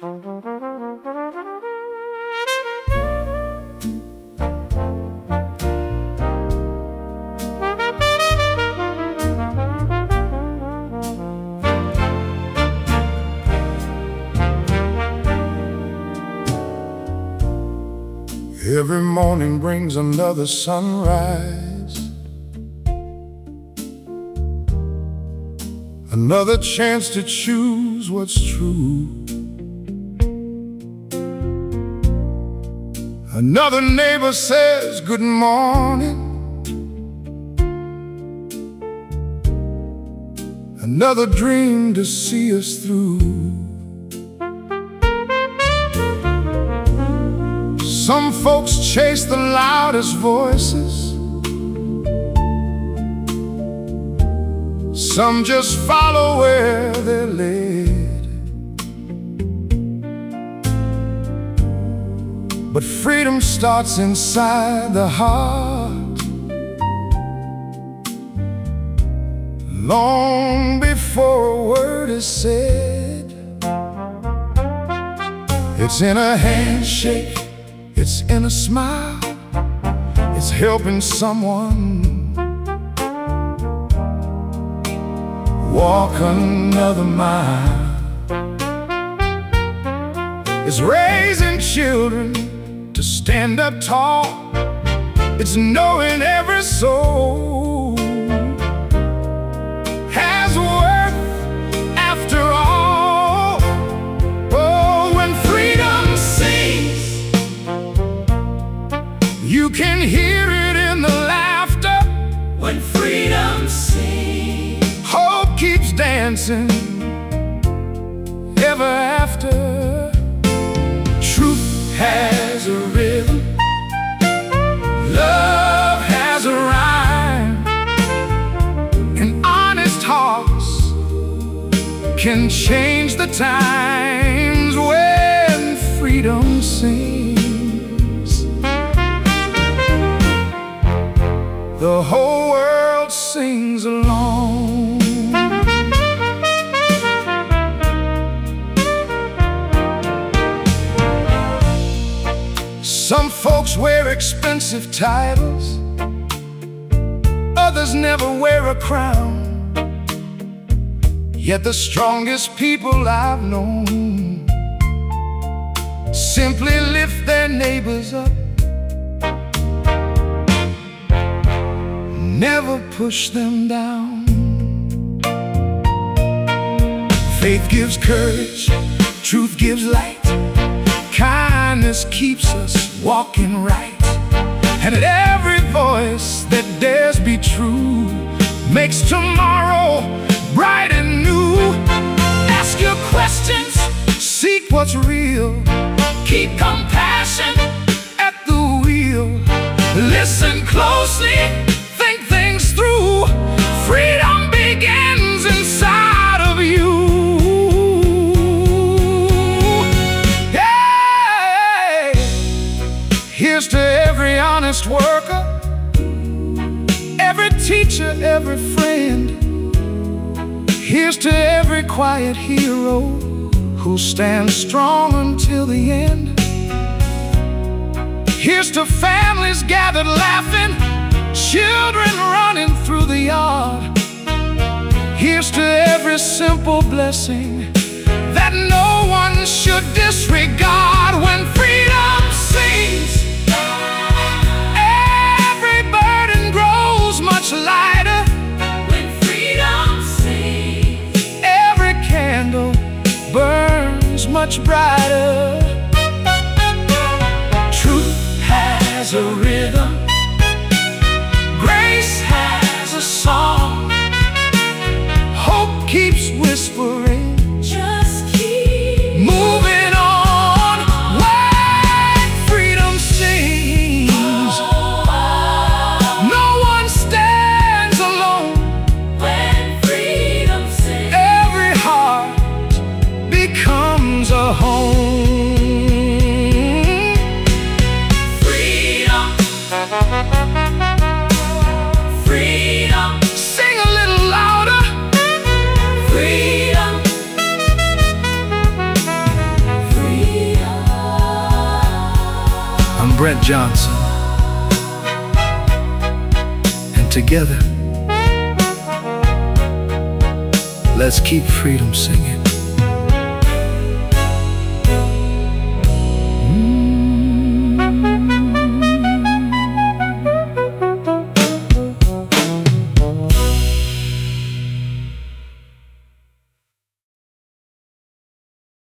Every morning brings another sunrise, another chance to choose what's true, another neighbor says good morning, another dream to see us through. Some folks chase the loudest voices, some just follow where they're led. But freedom starts inside the heart, long before a word is said. It's in a handshake, it's in a smile, it's helping someone walk another mile. It's raising children to stand up tall, it's knowing every soul has worth after all. Oh, when freedom sings, you can hear it in the laughter. When freedom sings, hope keeps dancing ever after. Truth has a rhythm, love has a rhyme, and honest hearts can change the times. When freedom sings, the whole world sings along. Some folks wear expensive titles, others never wear a crown. Yet the strongest people I've known simply lift their neighbors up, never push them down. Faith gives courage, truth gives light, kindness keeps us walking right. And every voice that dares be true makes tomorrow bright and new. Ask your questions, seek what's real, keep compassion at the wheel. Listen closely, think things through. Freedom begins inside of you. Hey, here's to every honest worker, every teacher, every friend. Here's to every quiet hero who stands strong until the end. Here's to families gathered laughing, children running through the yard. Here's to every simple blessing that no one should disregard. When freedom sings, every burden grows much lighter. When freedom sings, every candle burns much brighter. Truth has a rhythm, grace has a song, hope keeps whispering, just keep moving on. When freedom sings, no one stands alone. when freedom sings, Every heart becomes a home. freedom, freedom, Sing a little louder. freedom, Brent Johnson. And together, let's keep freedom singing.